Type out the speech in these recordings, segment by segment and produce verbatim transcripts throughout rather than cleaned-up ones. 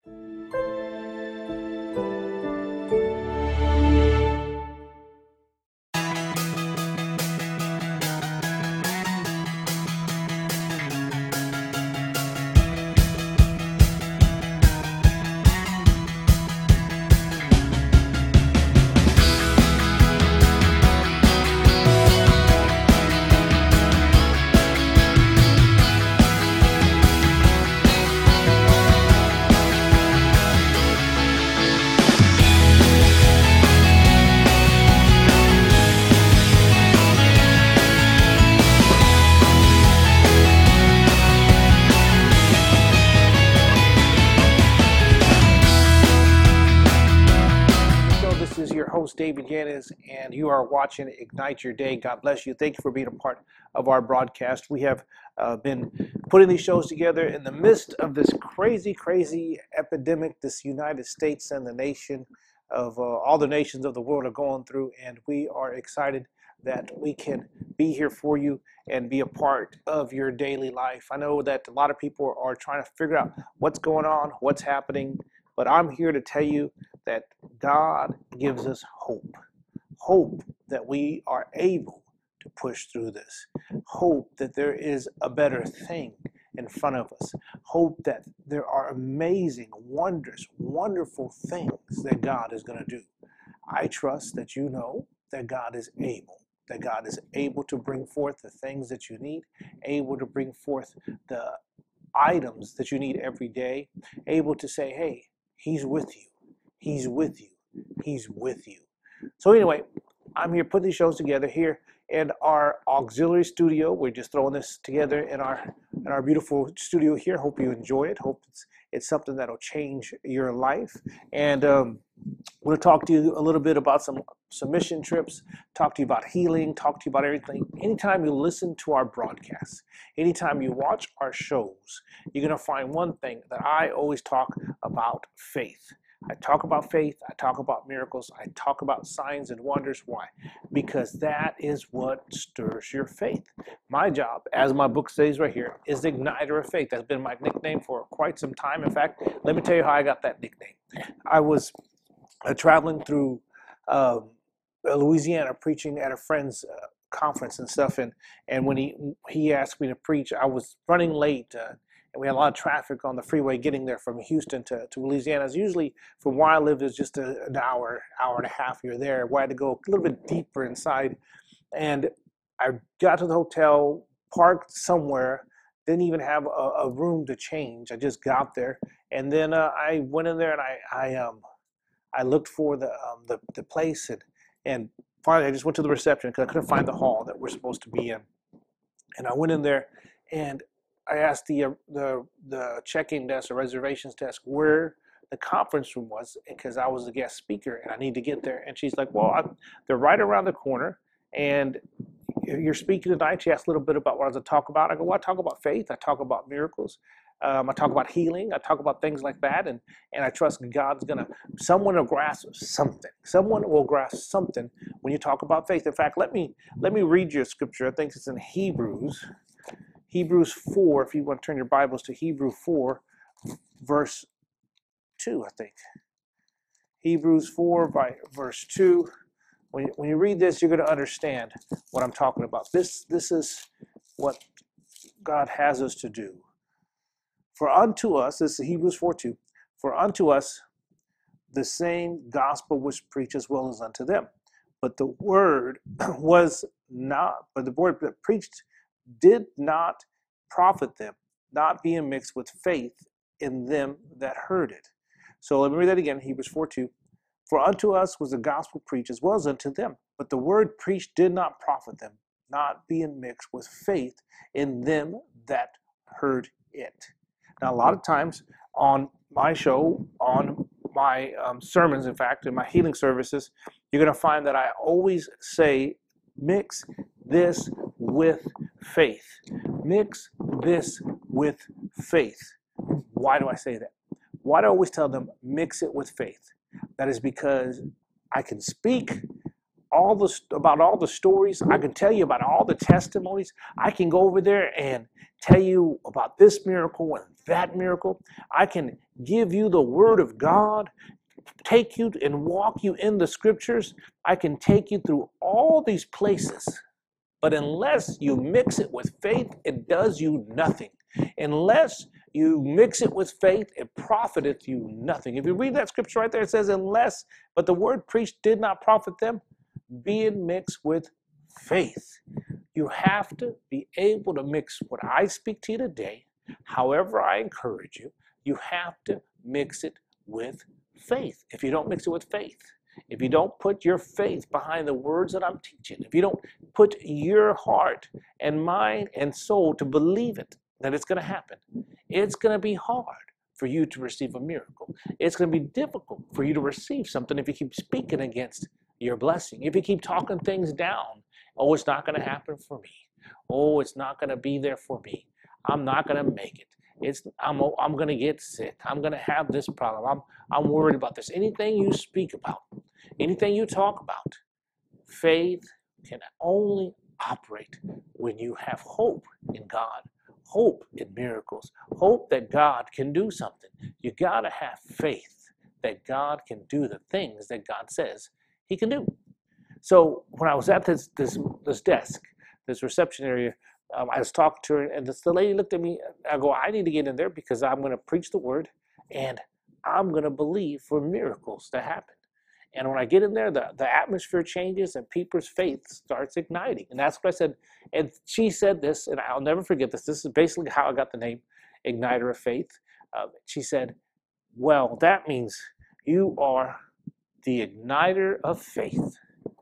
This is your host, David Yanez, and you are watching Ignite Your Day. God bless you. Thank you for being a part of our broadcast. We have uh, been putting these shows together in the midst of this crazy, crazy epidemic this United States and the nation of uh, all the nations of the world are going through, and we are excited that we can be here for you and be a part of your daily life. I know that a lot of people are trying to figure out what's going on, what's happening, but I'm here to tell you that God gives us hope. Hope that we are able to push through this. Hope that there is a better thing in front of us. Hope that there are amazing, wondrous, wonderful things that God is going to do. I trust that you know that God is able. That God is able to bring forth the things that you need, able to bring forth the items that you need every day, able to say, hey, He's with you. He's with you. He's with you. So anyway, I'm here putting these shows together here in our auxiliary studio. We're just throwing this together in our in our beautiful studio here. Hope you enjoy it. Hope it's it's something that'll change your life. And um, we'll talk to you a little bit about some some mission trips, talk to you about healing, talk to you about everything. Anytime you listen to our broadcasts, anytime you watch our shows, you're going to find one thing that I always talk about: faith. I talk about faith, I talk about miracles, I talk about signs and wonders. Why? Because that is what stirs your faith. My job, as my book says right here, is the igniter of faith. That's been my nickname for quite some time. In fact, let me tell you how I got that nickname. I was uh, traveling through uh, Louisiana preaching at a friend's uh, conference and stuff, and, and when he, he asked me to preach, I was running late, uh, and we had a lot of traffic on the freeway getting there from Houston to, to Louisiana. It's usually, from where I live, is just a, an hour, hour and a half you're there. We had to go a little bit deeper inside. And I got to the hotel, parked somewhere, didn't even have a, a room to change. I just got there. And then uh, I went in there and I I, um, I looked for the, um, the, the place. And, and finally, I just went to the reception because I couldn't find the hall that we're supposed to be in. And I went in there and I asked the uh, the the check-in desk, the reservations desk, where the conference room was, because I was the guest speaker and I need to get there. And she's like, "Well, I'm, they're right around the corner, and you're speaking tonight." She asked a little bit about what I was going to talk about. I go, "Well, I talk about faith. I talk about miracles. Um, I talk about healing. I talk about things like that, and and I trust God's gonna. Someone will grasp something. Someone will grasp something when you talk about faith. In fact, let me let me read you a scripture. I think it's in Hebrews." Hebrews four, if you want to turn your Bibles to Hebrews four, verse two, I think. Hebrews four, by verse two. When you, when you read this, you're going to understand what I'm talking about. This, this is what God has us to do. For unto us, this is Hebrews four two, for unto us the same gospel was preached as well as unto them. But the word was not, but the word that preached did not profit them, not being mixed with faith in them that heard it. So let me read that again, Hebrews four two. For unto us was the gospel preached as well as unto them, but the word preached did not profit them, not being mixed with faith in them that heard it. Now, a lot of times on my show, on my um, sermons, in fact, in my healing services, you're going to find that I always say, mix this with faith. Mix this with faith. Why do I say that? Why do I always tell them, mix it with faith? That is because I can speak all the about all the stories. I can tell you about all the testimonies. I can go over there and tell you about this miracle and that miracle. I can give you the word of God, take you and walk you in the scriptures. I can take you through all these places. But unless you mix it with faith, it does you nothing. Unless you mix it with faith, it profiteth you nothing. If you read that scripture right there, it says, unless, but the word preached did not profit them, being mixed with faith. You have to be able to mix what I speak to you today, however I encourage you, you have to mix it with faith. If you don't mix it with faith, if you don't put your faith behind the words that I'm teaching, if you don't put your heart and mind and soul to believe it, that it's going to happen, it's going to be hard for you to receive a miracle. It's going to be difficult for you to receive something if you keep speaking against your blessing. If you keep talking things down, oh, it's not going to happen for me. Oh, it's not going to be there for me. I'm not going to make it. It's I'm I'm going to get sick. I'm going to have this problem. I'm I'm worried about this. Anything you speak about, anything you talk about, faith can only operate when you have hope in God, hope in miracles, hope that God can do something. You got to have faith that God can do the things that God says he can do. So when I was at this this this desk, this reception area, um, I was talking to her, and this, the lady looked at me. I go, I need to get in there because I'm going to preach the word, and I'm going to believe for miracles to happen. And when I get in there, the, the atmosphere changes, and people's faith starts igniting. And that's what I said. And she said this, and I'll never forget this. This is basically how I got the name Igniter of Faith. Uh, she said, well, that means you are the igniter of faith.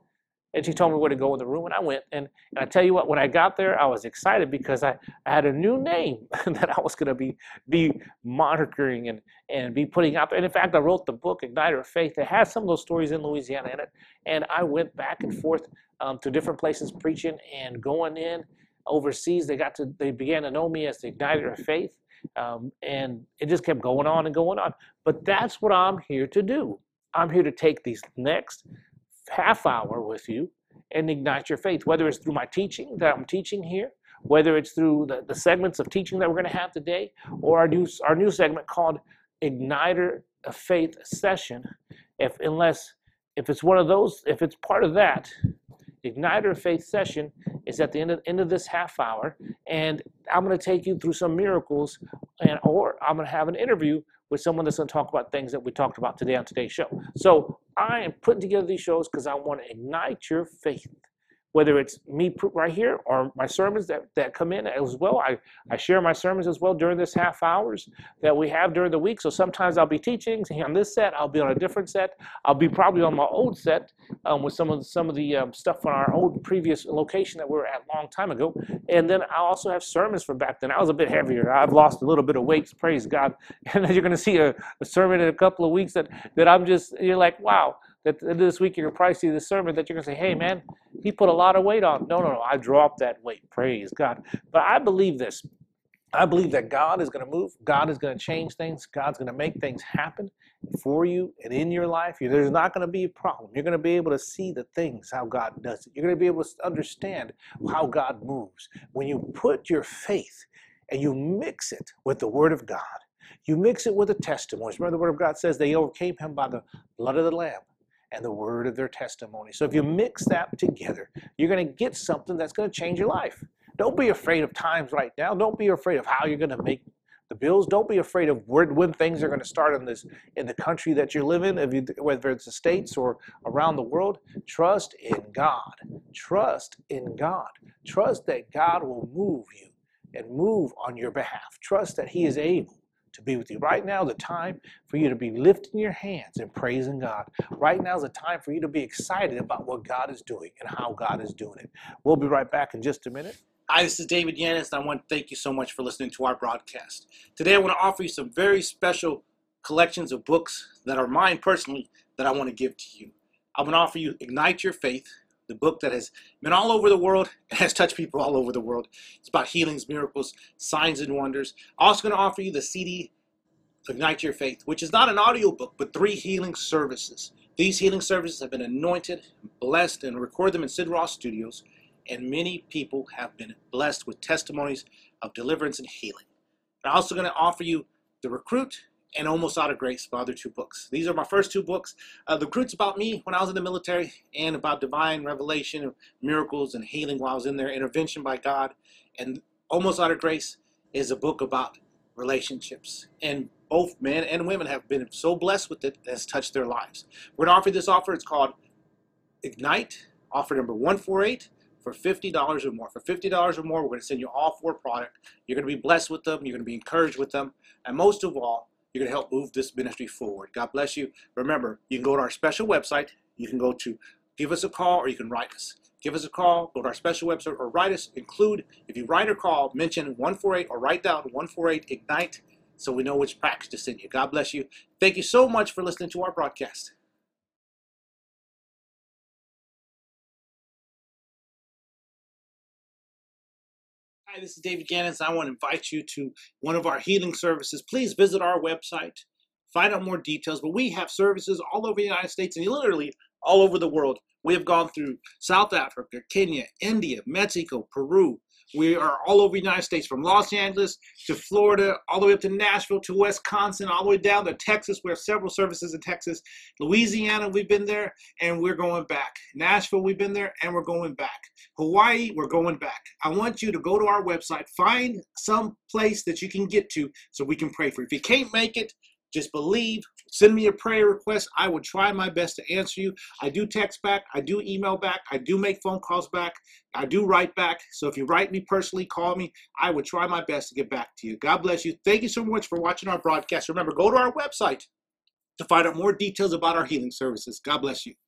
And she told me where to go in the room, and I went. And, and I tell you what, when I got there, I was excited because I, I had a new name that I was going to be be monitoring and, and be putting out there. And in fact, I wrote the book, Igniter of Faith. It has some of those stories in Louisiana in it. And I went back and forth um, to different places preaching and going in overseas. They got to they began to know me as the Igniter of Faith. Um, and it just kept going on and going on. But that's what I'm here to do. I'm here to take these next half hour with you and ignite your faith, whether it's through my teaching that I'm teaching here, whether it's through the, the segments of teaching that we're going to have today, or our new, our new segment called Igniter of Faith Session. If unless if it's one of those, if it's part of that, Igniter of Faith Session is at the end of, end of this half hour, and I'm going to take you through some miracles, and or I'm going to have an interview with someone that's going to talk about things that we talked about today on today's show. So I am putting together these shows because I want to ignite your faith, whether it's me right here or my sermons that, that come in as well. I, I share my sermons as well during this half hours that we have during the week. So sometimes I'll be teaching on this set. I'll be on a different set. I'll be probably on my old set um, with some of the, some of the um, stuff on our old previous location that we were at a long time ago. And then I'll also have sermons from back then. I was a bit heavier. I've lost a little bit of weight, praise God. And then you're going to see a, a sermon in a couple of weeks that, that I'm just, you're like, wow. That this week you're probably see the sermon that you're going to say, hey, man, he put a lot of weight on. No, no, no, I dropped that weight. Praise God. But I believe this. I believe that God is going to move. God is going to change things. God's going to make things happen for you and in your life. There's not going to be a problem. You're going to be able to see the things, how God does it. You're going to be able to understand how God moves. When you put your faith and you mix it with the Word of God, you mix it with the testimonies. Remember the Word of God says they overcame him by the blood of the Lamb and the word of their testimony. So if you mix that together, you're going to get something that's going to change your life. Don't be afraid of times right now. Don't be afraid of how you're going to make the bills. Don't be afraid of where, when things are going to start in this in the country that you live in, if you, whether it's the States or around the world. Trust in God. Trust in God. Trust that God will move you and move on your behalf. Trust that he is able to be with you. Right now is the time for you to be lifting your hands and praising God. Right now is the time for you to be excited about what God is doing and how God is doing it. We'll be right back in just a minute. Hi, this is David Yanis, and I want to thank you so much for listening to our broadcast. Today I want to offer you some very special collections of books that are mine personally that I want to give to you. I'm going to offer you Ignite Your Faith, the book that has been all over the world and has touched people all over the world. It's about healings, miracles, signs, and wonders. I'm also going to offer you the C D, Ignite Your Faith, which is not an audio book, but three healing services These healing services have been anointed, blessed, and record them in Sid Ross Studios, and many people have been blessed with testimonies of deliverance and healing. I'm also going to offer you The Recruit and Almost Out of Grace, my other two books. These are my first two books. Uh, the Recruit's about me when I was in the military and about divine revelation, miracles, and healing while I was in there, intervention by God. And Almost Out of Grace is a book about relationships. And both men and women have been so blessed with it that it's touched their lives. We're going to offer this offer. It's called Ignite, offer number one forty-eight. For fifty dollars or more. For fifty dollars or more, we're going to send you all four products. You're going to be blessed with them. You're going to be encouraged with them. And most of all, you're going to help move this ministry forward. God bless you. Remember, you can go to our special website. You can go to give us a call or you can write us. Give us a call, go to our special website or write us. Include, if you write or call, mention one forty-eight or write down one forty-eight Ignite so we know which package to send you. God bless you. Thank you so much for listening to our broadcast. Hi, this is David Gannons. I want to invite you to one of our healing services. Please visit our website, find out more details. But we have services all over the United States and literally all over the world. We have gone through South Africa, Kenya, India, Mexico, Peru. We are all over the United States, from Los Angeles to Florida, all the way up to Nashville to Wisconsin, all the way down to Texas. We have several services in Texas. Louisiana, we've been there, and we're going back. Nashville, we've been there, and we're going back. Hawaii, we're going back. I want you to go to our website, find some place that you can get to so we can pray for you. If you can't make it, just believe. Send me a prayer request. I will try my best to answer you. I do text back. I do email back. I do make phone calls back. I do write back. So if you write me personally, call me. I will try my best to get back to you. God bless you. Thank you so much for watching our broadcast. Remember, go to our website to find out more details about our healing services. God bless you.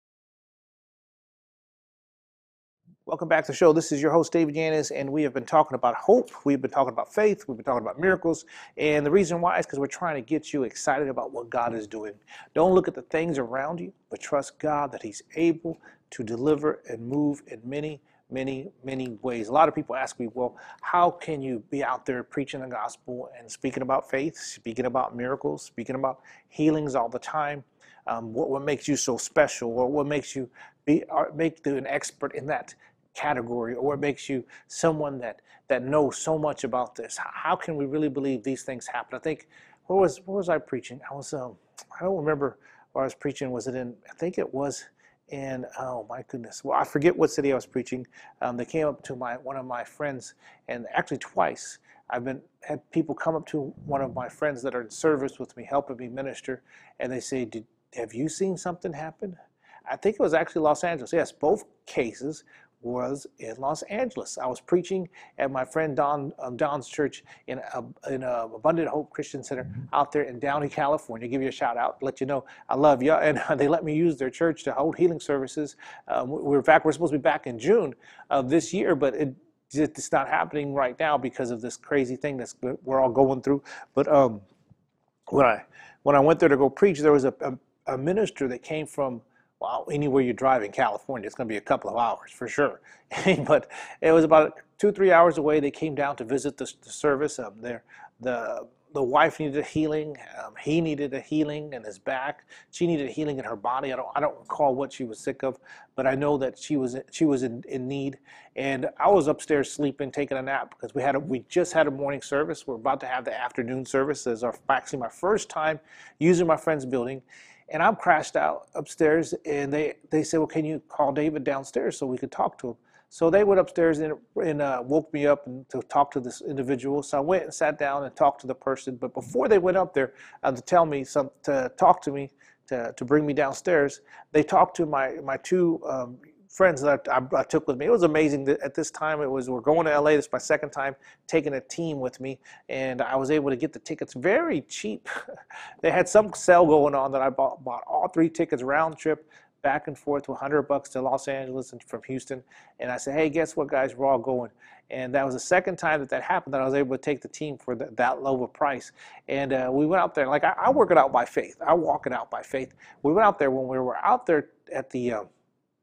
Welcome back to the show. This is your host, David Yanez, and we have been talking about hope. We've been talking about faith. We've been talking about miracles. And the reason why is because we're trying to get you excited about what God is doing. Don't look at the things around you, but trust God that He's able to deliver and move in many, many, many ways. A lot of people ask me, well, how can you be out there preaching the gospel and speaking about faith, speaking about miracles, speaking about healings all the time? Um, what, what makes you so special, or what makes you be or make you an expert in that category, or what makes you someone that that knows so much about this? How can we really believe these things happen? I think, what was what was I preaching? I was um I don't remember where I was preaching. Was it in? I think it was in. Oh my goodness! Well, I forget what city I was preaching. Um, they came up to my one of my friends, and actually twice I've been had people come up to one of my friends that are in service with me, helping me minister, and they say, "Did have you seen something happen?" I think it was actually Los Angeles. Yes, both cases was in Los Angeles. I was preaching at my friend Don um, Don's church in a, in a Abundant Hope Christian Center out there in Downey, California. Give you a shout out, let you know I love you. And they let me use their church to hold healing services. Um, we're back. We're supposed to be back in June of this year, but it, it's not happening right now because of this crazy thing that's we're all going through. But um, when I when I went there to go preach, there was a, a, a minister that came from, well, anywhere you drive in California, it's going to be a couple of hours for sure. But it was about two, three hours away. They came down to visit the, the service. Um, there, the the wife needed a healing. Um, he needed a healing in his back. She needed a healing in her body. I don't I don't recall what she was sick of, but I know that she was she was in, in need. And I was upstairs sleeping, taking a nap, because we had a, we just had a morning service. We're about to have the afternoon service. It's our, actually my first time using my friend's building. And I'm crashed out upstairs, and they, they said, well, can you call David downstairs so we could talk to him? So they went upstairs and, and uh, woke me up and to talk to this individual. So I went and sat down and talked to the person. But before they went up there uh, to tell me, some, to talk to me, to, to bring me downstairs, they talked to my, my two um, friends that I, I, I took with me. It was amazing that at this time, it was, we're going to L A. This is my second time taking a team with me, and I was able to get the tickets very cheap. They had some sale going on that I bought, bought all three tickets round trip, back and forth, to a hundred bucks to Los Angeles and from Houston. And I said, hey, guess what, guys, we're all going. And that was the second time that that happened, that I was able to take the team for the, that low of a price. And uh, we went out there, like I, I work it out by faith. I walk it out by faith. We went out there, when we were out there at the uh,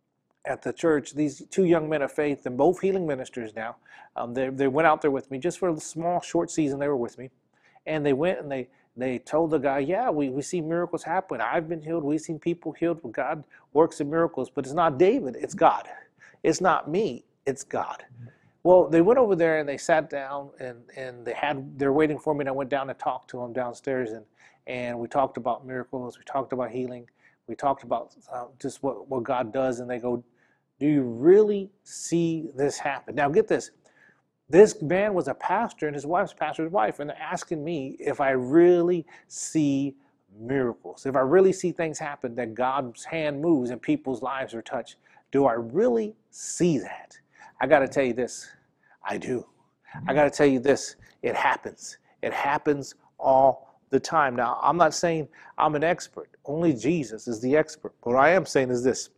at the church, these two young men of faith, and both healing ministers now, um, they, they went out there with me just for a small, short season. They were with me, and they went and they they told the guy, yeah, we, we see miracles happen. I've been healed. We've seen people healed. God works in miracles, but it's not David, it's God. It's not me, it's God. Well, they went over there and they sat down and, and they had, they're waiting for me, and I went down and talked to them downstairs, and, and we talked about miracles, we talked about healing, we talked about uh, just what, what God does, and they go, do you really see this happen? Now get this, this man was a pastor and his wife's pastor's wife, and they're asking me if I really see miracles, if I really see things happen, that God's hand moves and people's lives are touched. Do I really see that? I got to tell you this, I do. I got to tell you this, it happens. It happens all the time. Now, I'm not saying I'm an expert. Only Jesus is the expert. What I am saying is this,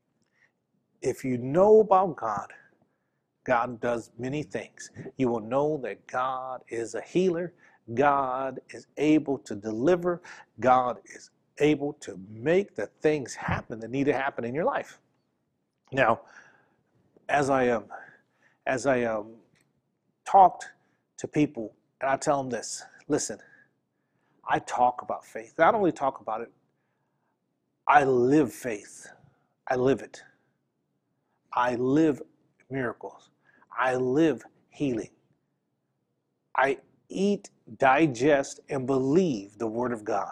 if you know about God, God does many things. You will know that God is a healer. God is able to deliver. God is able to make the things happen that need to happen in your life. Now, as I um, as I um, talked to people, and I tell them this, listen, I talk about faith. Not only talk about it, I live faith. I live it. I live miracles. I live healing. I eat, digest, and believe the Word of God.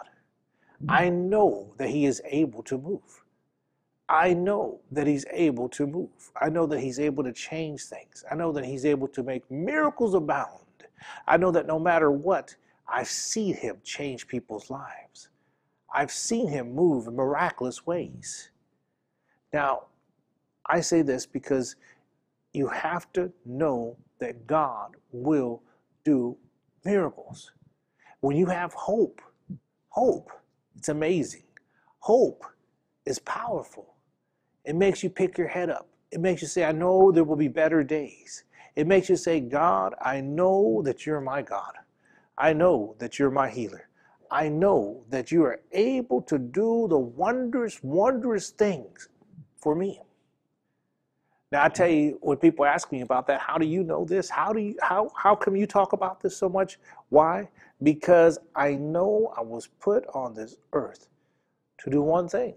I know that He is able to move. I know that He's able to move. I know that He's able to change things. I know that He's able to make miracles abound. I know that no matter what, I've seen Him change people's lives. I've seen Him move in miraculous ways. Now, I say this because you have to know that God will do miracles. When you have hope, hope, it's amazing. Hope is powerful. It makes you pick your head up. It makes you say, I know there will be better days. It makes you say, God, I know that you're my God. I know that you're my healer. I know that you are able to do the wondrous, wondrous things for me. Now, I tell you, when people ask me about that, how do you know this? How do you, how, how come you talk about this so much? Why? Because I know I was put on this earth to do one thing,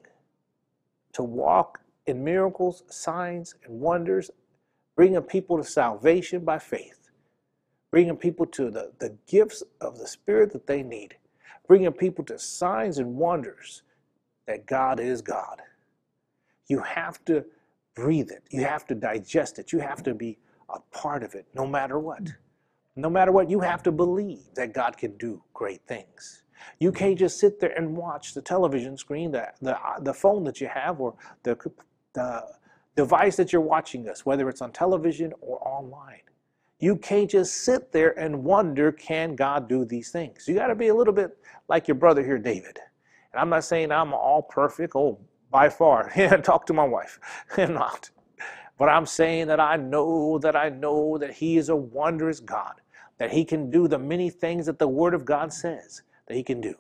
to walk in miracles, signs, and wonders, bringing people to salvation by faith, bringing people to the, the gifts of the Spirit that they need, bringing people to signs and wonders that God is God. You have to breathe it. You have to digest it. You have to be a part of it, no matter what. No matter what, you have to believe that God can do great things. You can't just sit there and watch the television screen, the, the, the phone that you have, or the, the device that you're watching us, whether it's on television or online. You can't just sit there and wonder, can God do these things? You got to be a little bit like your brother here, David. And I'm not saying I'm all perfect, oh, by far. Talk to my wife. I'm not. But I'm saying that I know that I know that He is a wondrous God, that He can do the many things that the Word of God says that He can do.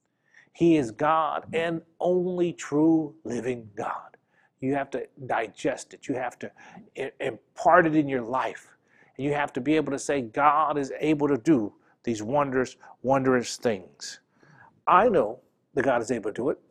He is God and only true living God. You have to digest it. You have to impart it in your life. And you have to be able to say, God is able to do these wondrous, wondrous things. I know that God is able to do it.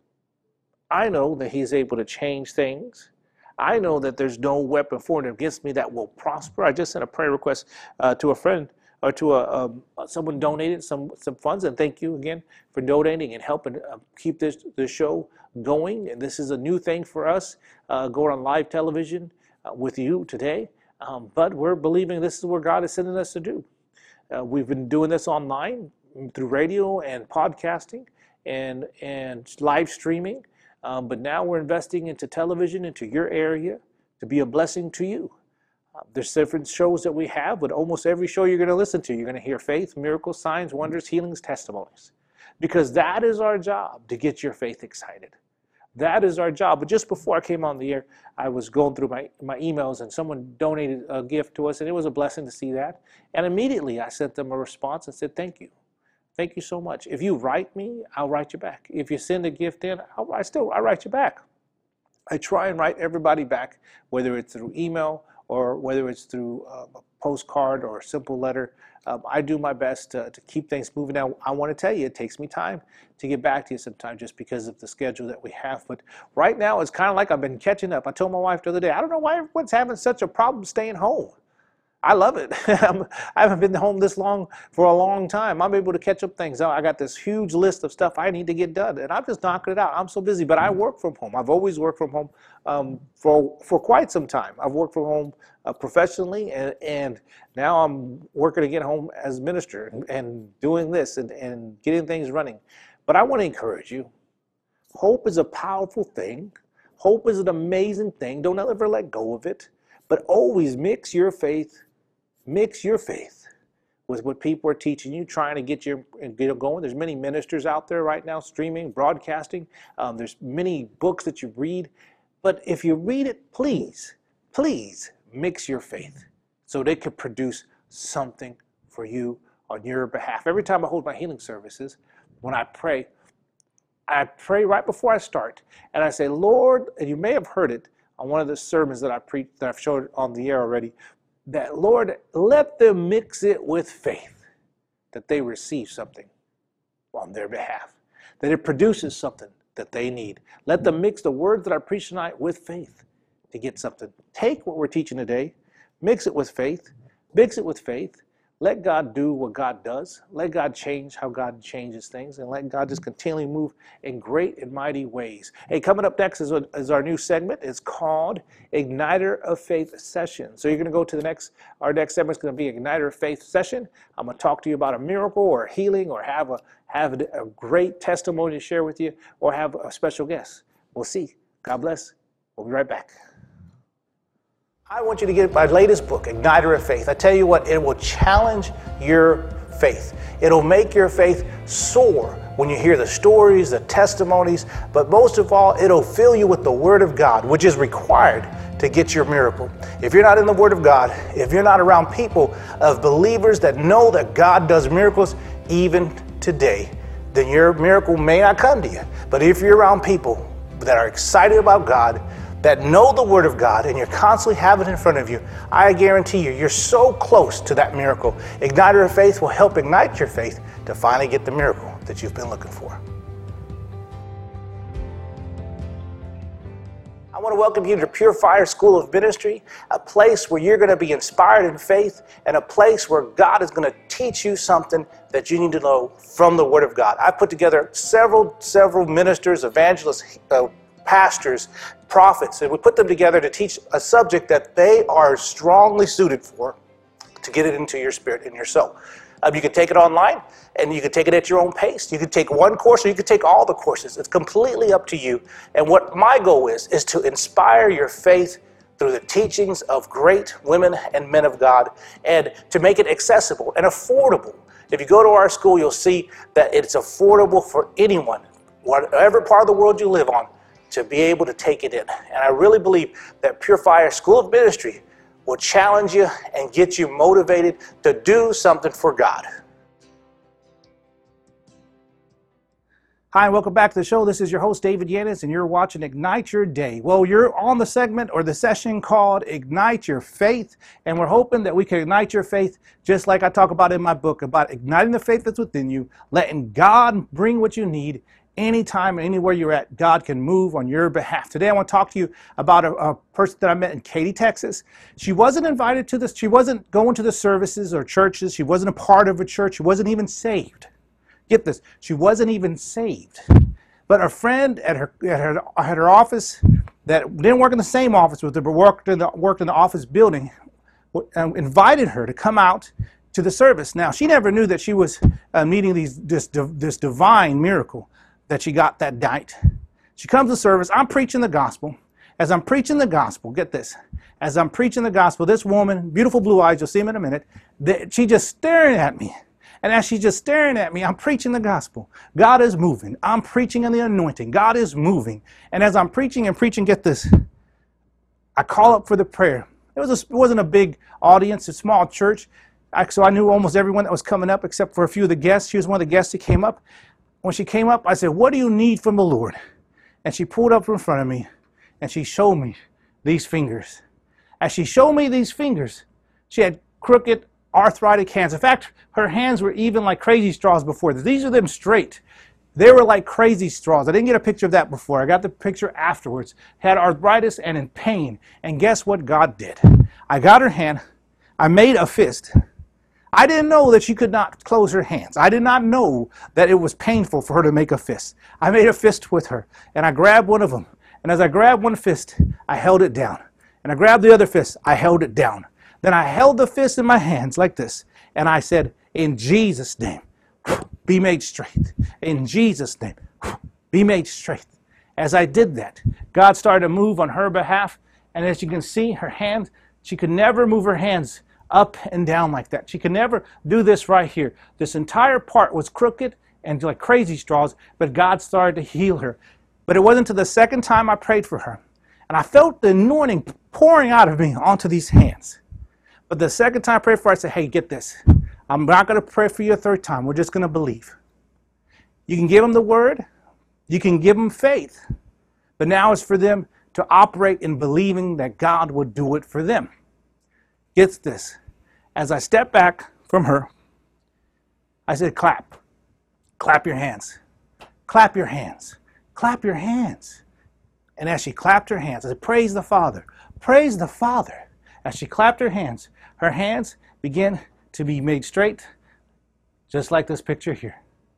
I know that He's able to change things. I know that there's no weapon formed against me that will prosper. I just sent a prayer request uh, to a friend, or to a, um, someone donated some some funds, and thank you again for donating and helping uh, keep this the show going. And this is a new thing for us, uh, going on live television uh, with you today. Um, but we're believing this is where God is sending us to do. Uh, we've been doing this online through radio and podcasting and and live streaming. Um, but now we're investing into television, into your area, to be a blessing to you. Uh, there's different shows that we have, but almost every show you're going to listen to, you're going to hear faith, miracles, signs, wonders, healings, testimonies. Because that is our job, to get your faith excited. That is our job. But just before I came on the air, I was going through my, my emails, and someone donated a gift to us, and it was a blessing to see that. And immediately I sent them a response and said, thank you. Thank you so much. If you write me, I'll write you back. If you send a gift in, I'll, I still I write you back. I try and write everybody back, whether it's through email or whether it's through uh, a postcard or a simple letter. Um, I do my best to, to keep things moving. Now, I want to tell you, it takes me time to get back to you sometimes just because of the schedule that we have. But right now, it's kind of like I've been catching up. I told my wife the other day, I don't know why everyone's having such a problem staying home. I love it. I haven't been home this long for a long time. I'm able to catch up things. I got this huge list of stuff I need to get done, and I'm just knocking it out. I'm so busy, but I work from home. I've always worked from home um, for for quite some time. I've worked from home uh, professionally, and, and now I'm working to get home as minister and, and doing this and, and getting things running. But I want to encourage you. Hope is a powerful thing. Hope is an amazing thing. Don't ever let go of it. But always mix your faith Mix your faith with what people are teaching you, trying to get you get it going. There's many ministers out there right now streaming, broadcasting. Um, there's many books that you read. But if you read it, please, please mix your faith so they could produce something for you on your behalf. Every time I hold my healing services, when I pray, I pray right before I start. And I say, Lord, and you may have heard it on one of the sermons that I preached, that I've showed on the air already, that, Lord, let them mix it with faith, that they receive something on their behalf, that it produces something that they need. Let them mix the words that I preach tonight with faith to get something. Take what we're teaching today, mix it with faith, mix it with faith. Let God do what God does. Let God change how God changes things, and let God just continually move in great and mighty ways. Hey, coming up next is, a, is our new segment. It's called Igniter of Faith Session. So you're going to go to the next, our next segment is going to be Igniter of Faith Session. I'm going to talk to you about a miracle or healing, or have a, have a, a great testimony to share with you, or have a special guest. We'll see. God bless. We'll be right back. I want you to get my latest book, Igniter of Faith. I tell you what, it will challenge your faith. It'll make your faith soar when you hear the stories, the testimonies, but most of all, it'll fill you with the Word of God, which is required to get your miracle. If you're not in the Word of God, if you're not around people of believers that know that God does miracles even today, then your miracle may not come to you. But if you're around people that are excited about God, that know the Word of God, and you're constantly have it in front of you, I guarantee you, you're so close to that miracle. Igniter of Faith will help ignite your faith to finally get the miracle that you've been looking for. I want to welcome you to Pure Fire School of Ministry, a place where you're going to be inspired in faith, and a place where God is going to teach you something that you need to know from the Word of God. I've put together several, several ministers, evangelists, uh, pastors, prophets, and we put them together to teach a subject that they are strongly suited for, to get it into your spirit and your soul. Um, you can take it online, and you can take it at your own pace. You can take one course, or you can take all the courses. It's completely up to you. And what my goal is, is to inspire your faith through the teachings of great women and men of God, and to make it accessible and affordable. If you go to our school, you'll see that it's affordable for anyone, whatever part of the world you live on, to be able to take it in. And I really believe that Pure Fire School of Ministry will challenge you and get you motivated to do something for God. Hi, and welcome back to the show. This is your host, David Yanez, and you're watching Ignite Your Day. Well, you're on the segment or the session called Ignite Your Faith, and we're hoping that we can ignite your faith just like I talk about in my book, about igniting the faith that's within you, letting God bring what you need. Anytime and anywhere you're at, God can move on your behalf. Today I want to talk to you about a, a person that I met in Katy, Texas. She wasn't invited to this, she wasn't going to the services or churches, she wasn't a part of a church, she wasn't even saved. Get this, she wasn't even saved. But a friend at her at her, at her office that didn't work in the same office with her, but worked in the, worked in the office building, invited her to come out to the service. Now, she never knew that she was uh, meeting these this, this divine miracle that she got that night. She comes to service. I'm preaching the gospel. As I'm preaching the gospel, get this. As I'm preaching the gospel, this woman, beautiful blue eyes, you'll see them in a minute, she just staring at me. And as she's just staring at me, I'm preaching the gospel. God is moving. I'm preaching in the anointing. God is moving. And as I'm preaching and preaching, get this, I call up for the prayer. It, was a, it wasn't a big audience, a small church. I, so I knew almost everyone that was coming up except for a few of the guests. She was one of the guests who came up. When she came up, I said, what do you need from the Lord? And she pulled up in front of me, and she showed me these fingers. As she showed me these fingers, she had crooked, arthritic hands. In fact, her hands were even like crazy straws before this. These are them straight. They were like crazy straws. I didn't get a picture of that before. I got the picture afterwards. Had arthritis and in pain. And guess what God did? I got her hand. I made a fist. I didn't know that she could not close her hands. I did not know that it was painful for her to make a fist. I made a fist with her, and I grabbed one of them. And as I grabbed one fist, I held it down. And I grabbed the other fist, I held it down. Then I held the fist in my hands like this, and I said, in Jesus' name, be made straight. In Jesus' name, be made straight. As I did that, God started to move on her behalf, and as you can see, her hands, she could never move her hands up and down like that. She could never do this right here. This entire part was crooked and like crazy straws, but God started to heal her. But it wasn't until the second time I prayed for her, and I felt the anointing pouring out of me onto these hands. But the second time I prayed for her, I said, hey, get this. I'm not going to pray for you a third time. We're just going to believe. You can give them the word. You can give them faith. But now it's for them to operate in believing that God would do it for them. Get this. As I stepped back from her, I said, clap. Clap your hands. Clap your hands. Clap your hands. And as she clapped her hands, I said, praise the Father. Praise the Father. As she clapped her hands, her hands began to be made straight, just like this picture here.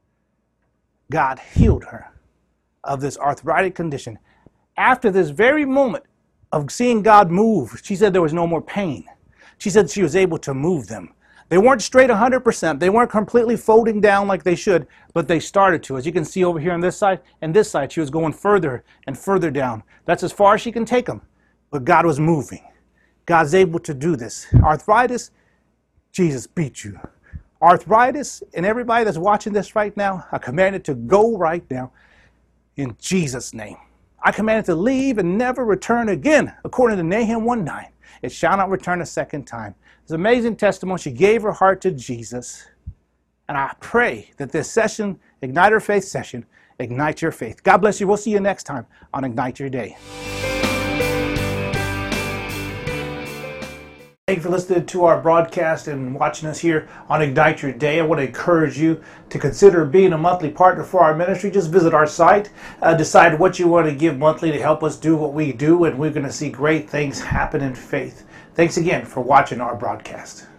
God healed her of this arthritic condition. After this very moment of seeing God move, she said there was no more pain. She said she was able to move them. They weren't straight one hundred percent. They weren't completely folding down like they should, but they started to. As you can see over here on this side and this side, she was going further and further down. That's as far as she can take them. But God was moving. God's able to do this. Arthritis, Jesus beat you. Arthritis, and everybody that's watching this right now, I command it to go right now in Jesus' name. I command it to leave and never return again, according to Nahum one nine. It shall not return a second time. It's an amazing testimony. She gave her heart to Jesus. And I pray that this session, Ignite Her Faith session, ignites your faith. God bless you. We'll see you next time on Ignite Your Day. Thank you for listening to our broadcast and watching us here on Ignite Your Day. I want to encourage you to consider being a monthly partner for our ministry. Just visit our site, uh, decide what you want to give monthly to help us do what we do, and we're going to see great things happen in faith. Thanks again for watching our broadcast.